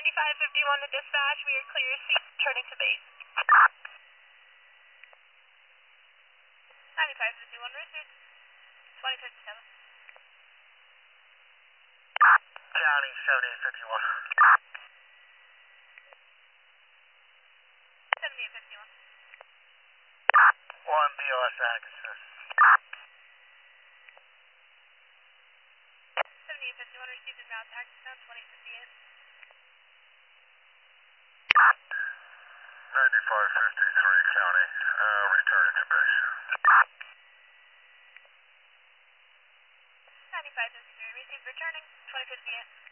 9551 to dispatch, we are clear seat, turning to base. 9551 received, 2057. County 7851. 7851. 1 BOS Atkinson. 7851 received and now taxi down 2058. 9553 County, returning to base. 9553 received, returning 2058.